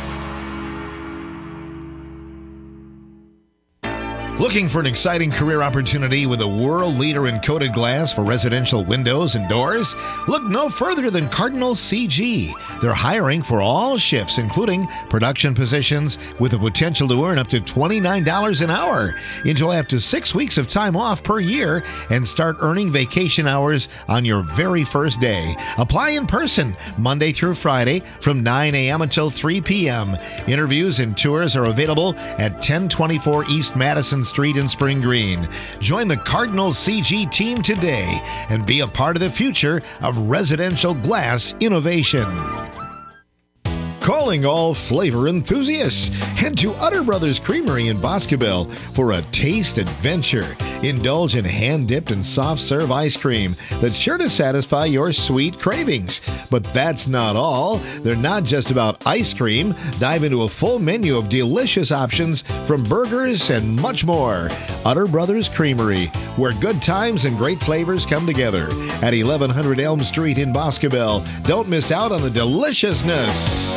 Looking for an exciting career opportunity with a world leader in coated glass for residential windows and doors? Look no further than Cardinal C G. They're hiring for all shifts, including production positions, with the potential to earn up to twenty-nine dollars an hour. Enjoy up to six weeks of time off per year and start earning vacation hours on your very first day. Apply in person Monday through Friday from nine a.m. until three p.m. Interviews and tours are available at ten twenty-four East Madison Street in Spring Green. Join the Cardinal C G team today and be a part of the future of residential glass innovation. Calling all flavor enthusiasts. Head to Utter Brothers Creamery in Boscobel for a taste adventure. Indulge in hand-dipped and soft-serve ice cream that's sure to satisfy your sweet cravings. But that's not all. They're not just about ice cream. Dive into a full menu of delicious options from burgers and much more. Utter Brothers Creamery, where good times and great flavors come together. At eleven hundred Elm Street in Boscobel. Don't miss out on the deliciousness.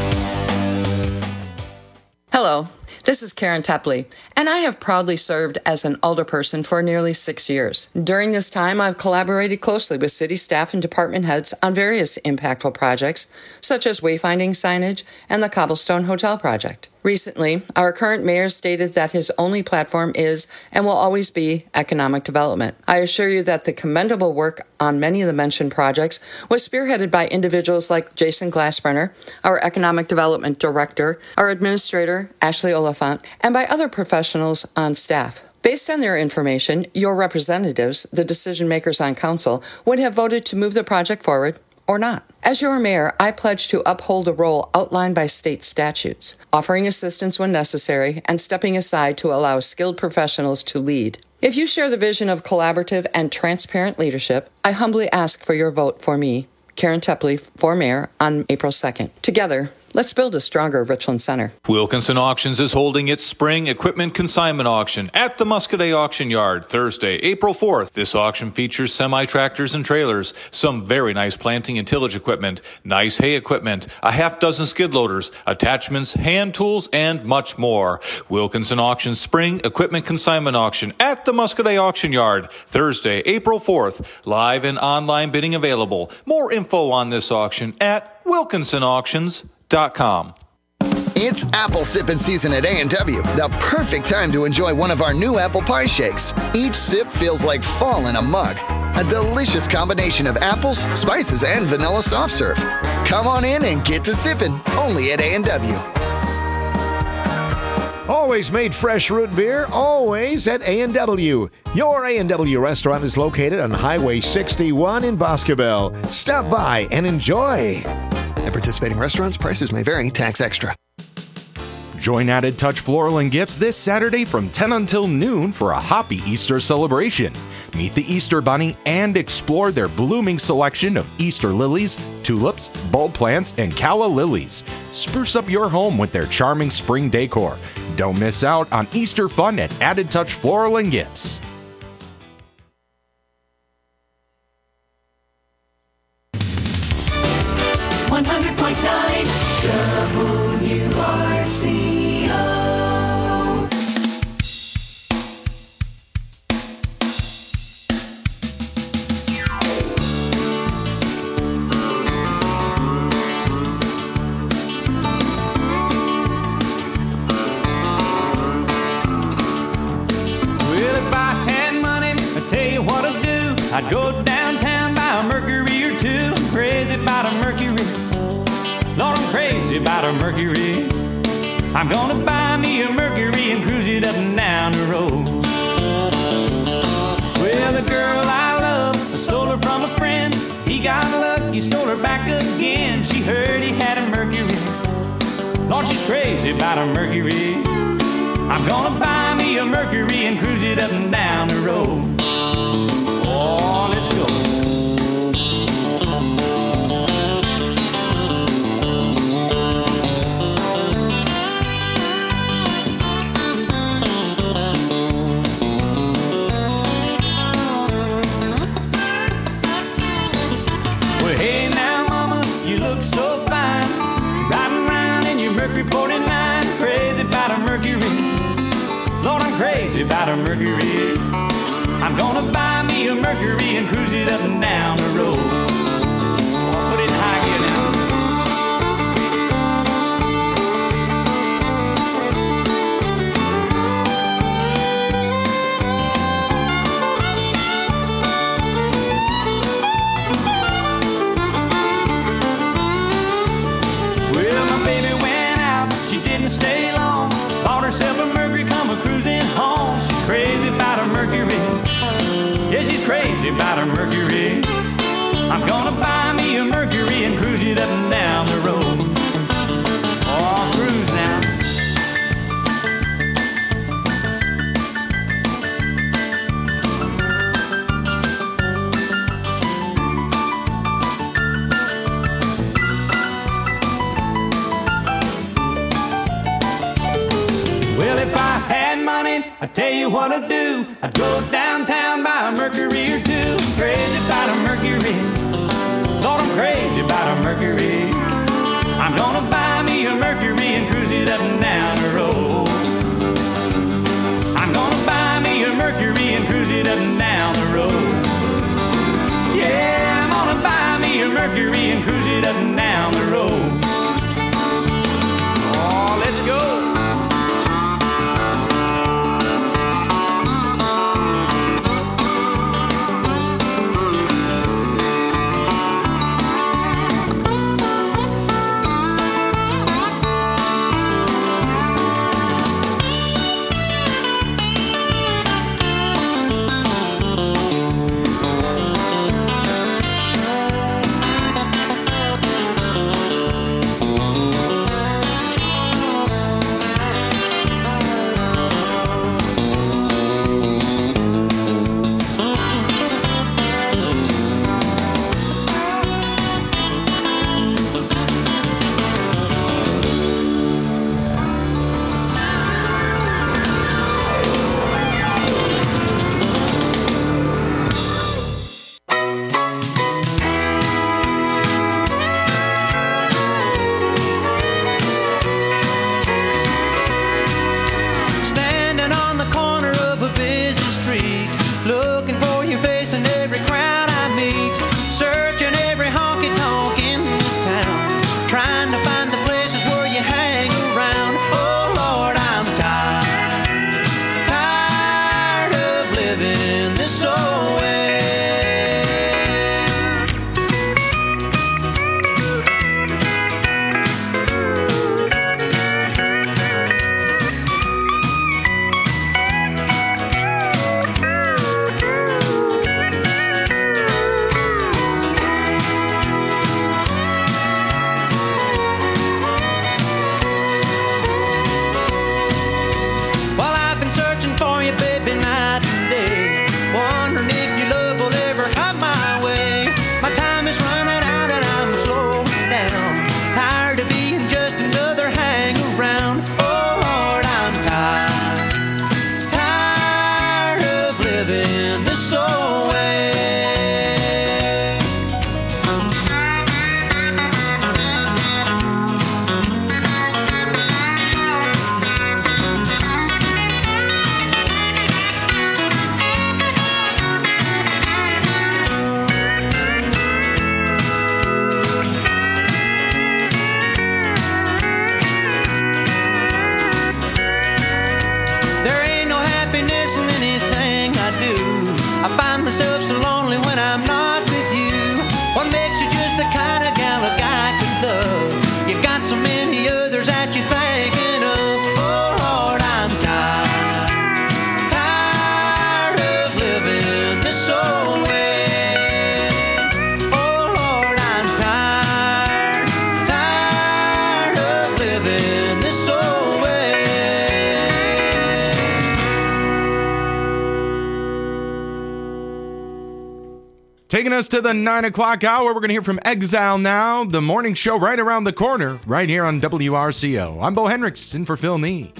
Hello, this is Karen Tepley, and I have proudly served as an alderperson for nearly six years. During this time, I've collaborated closely with city staff and department heads on various impactful projects, such as wayfinding signage and the Cobblestone Hotel project. Recently, our current mayor stated that his only platform is and will always be economic development. I assure you that the commendable work on many of the mentioned projects was spearheaded by individuals like Jason Glassbrenner, our economic development director, our administrator, Ashley Oliphant, and by other professionals on staff. Based on their information, your representatives, the decision makers on council, would have voted to move the project forward or not. As your mayor, I pledge to uphold the role outlined by state statutes, offering assistance when necessary and stepping aside to allow skilled professionals to lead. If you share the vision of collaborative and transparent leadership, I humbly ask for your vote for me, Karen Tepley, for mayor on April second. Together, let's build a stronger Richland Center. Wilkinson Auctions is holding its spring equipment consignment auction at the Muscoda Auction Yard Thursday, April fourth. This auction features semi-tractors and trailers, some very nice planting and tillage equipment, nice hay equipment, a half dozen skid loaders, attachments, hand tools, and much more. Wilkinson Auctions spring equipment consignment auction at the Muscoda Auction Yard Thursday, April fourth. Live and online bidding available. More info on this auction at wilkinson auctions dot com. It's apple sipping season at A and W. The perfect time to enjoy one of our new apple pie shakes. Each sip feels like fall in a mug. A delicious combination of apples, spices, and vanilla soft serve. Come on in and get to sipping. Only at A and W. Always made fresh root beer, always at A and W. Your A and W restaurant is located on Highway sixty-one in Boscobel. Stop by and enjoy. At participating restaurants, prices may vary, tax extra. Join Added Touch Floral and Gifts this Saturday from ten until noon for a Hoppy Easter celebration. Meet the Easter Bunny and explore their blooming selection of Easter lilies, tulips, bulb plants, and calla lilies. Spruce up your home with their charming spring decor. Don't miss out on Easter fun at Added Touch Floral and Gifts. one hundred point nine W R C O. Mercury. Lord, I'm crazy about a Mercury. I'm gonna buy me a Mercury and cruise it up and down the road. Well, the girl I love, I stole her from a friend. He got lucky, stole her back again. She heard he had a Mercury. Lord, she's crazy about a Mercury. I'm gonna buy me a Mercury and cruise it up and down the road. Oh, let's go. Well, hey now, mama, you look so fine, riding around in your Mercury forty-nine. Crazy about a Mercury. Lord, I'm crazy about a Mercury. I'm gonna buy me a Mercury and cruise it up and down the road. Oh, put it in high gear now. Well, my baby went out, she didn't stay long. Bought herself a Mercury, come a cruising home. She's crazy about a Mercury. Yeah, she's crazy about a Mercury. I'm gonna buy me a Mercury and cruise it up and down the road. Oh, cruise now. Well, if I had money, I'd tell you what I'd do. I'd go downtown, buy a Mercury or two. Crazy about a Mercury. Lord, I'm crazy about a Mercury. I'm gonna buy me a Mercury and cruise it up and down the road. I'm gonna buy me a Mercury and cruise it up and down the road. Yeah, I'm gonna buy me a Mercury and cruise it up and down the road. Oh, let's go. Taking us to the nine o'clock hour, we're going to hear from Exile Now, the morning show right around the corner, right here on W R C O. I'm Bo Hendricks, in for Phil Nee.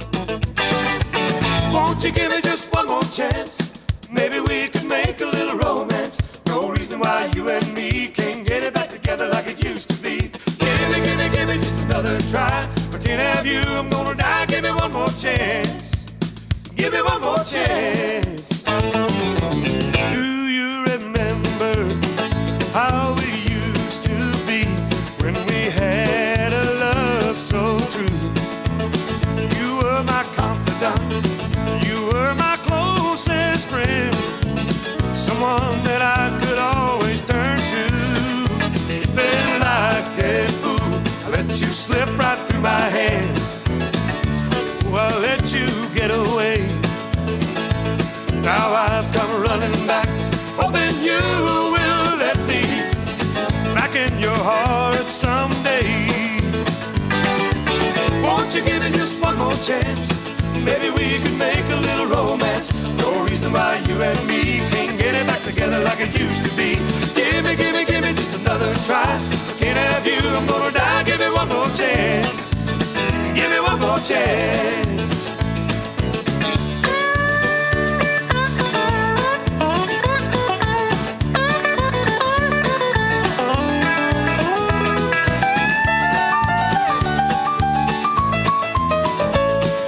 Won't you give me just one more chance? Maybe we could make a little romance. No reason why you and me can't get it back together like it used to be. Give me, give me, give me just another try. If I can't have you, I'm gonna die. Give me one more chance. Give me one more chance. Do you remember how we used to be when we had a love so true? You were my confidant. You were my closest friend. Someone that I could always turn to. Then like a fool, I let you slip right through my hands. Oh, I let you get away. Now I've come running back, hoping you will let me back in your heart someday. Won't you give me just one more chance? Maybe we could make a little romance. No reason why you and me can't get it back together like it used to be. Give me, give me, give me just another try. If I can't have you, I'm gonna die. Give me one more chance. Give me one more chance.